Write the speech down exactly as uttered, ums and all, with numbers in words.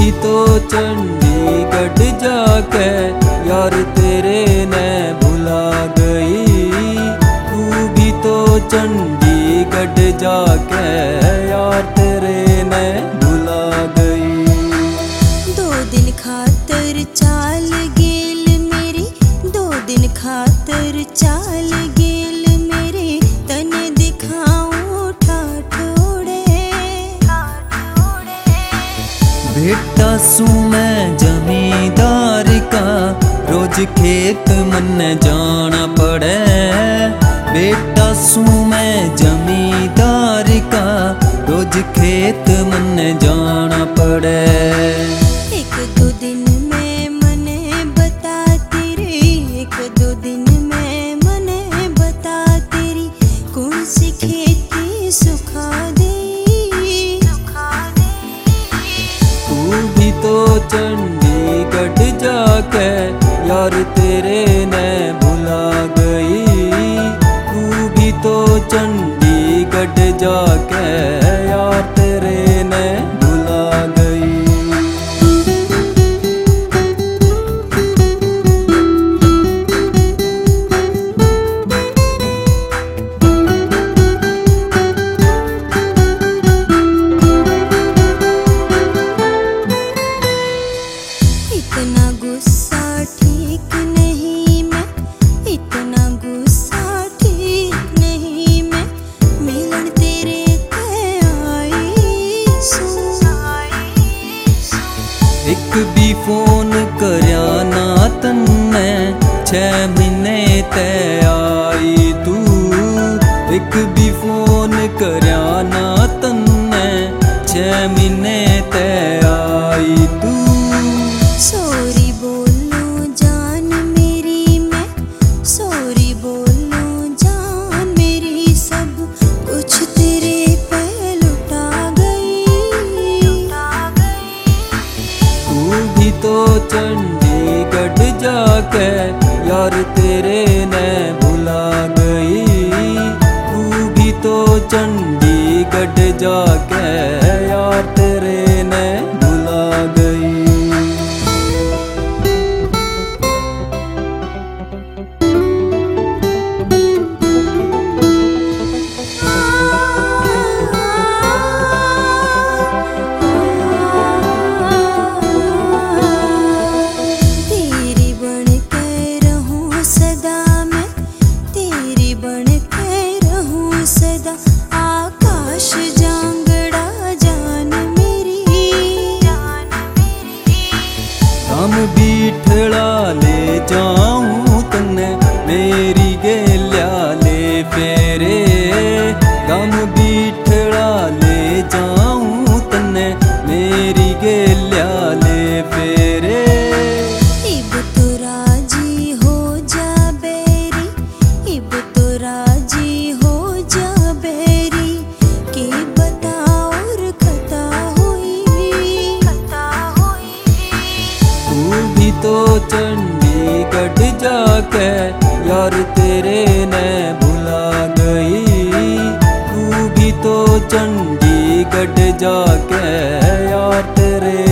भी तो चंडीगढ़ जाके यार तेरे ने भुला गई। तू भी तो चंडीगढ़ जाके यार तेरे ने भुला गई। दो दिन खातर चाल गेल मेरी, दो दिन खातर चाल गेल मेरे, तने दिखाऊं ठाठोड़े। बेटा सू मैं जमींदार का, रोज खेत मन जाना पड़े। बेटा सू मैं जमींदार का, रोज खेत मन जाना पड़े। एक दो दिन में मने बता तेरी, एक दो दिन में मने बता तेरी, कौन सी खेती सुखा दे। तू भी तो चंडीगढ़ जाके यार तेरे ने भुला गई। तू भी तो चंडीगढ़ जाके यार तेरे ने भुला गई। इतना गुस्सा ठीक नहीं मैं, इतना गुस्सा ठीक नहीं मैं, मिलन तेरे ते आई सू। एक भी फोन करया ना तन्ने, छह महीने ते आई तू। एक भी फोन करया ना तन्ने, छह महीने ते आई तू। सॉरी बोलूं जान मेरी मैं, सॉरी बोलूं जान मेरी, सब कुछ तेरे पे लुटा गई। तू भी तो चंडीगढ़ जाके यार तेरे ने भुला गई। तू भी तो चंडीगढ़ जाके यार तेरे ने भुला गई। तेरी बन के रहूं सदा मैं, तेरी बन के रहूं सदा, आकाश जांगड़ा जान मेरी। हम बीठड़ा ले जाऊं तन्ने, मेरी गेल्या ले फेरे। गम बीठड़ा ले जाऊं तन्ने, मेरी गेल्या ले फेरे। इब तो राजी हो जा बेरी, इब तो राजी हो जा बेरी, के बता और खता हुई। तू भी तो चंडीगढ़ जाके यार तेरे ने भुला गई। तू भी तो चंडीगढ़ जाके यार तेरे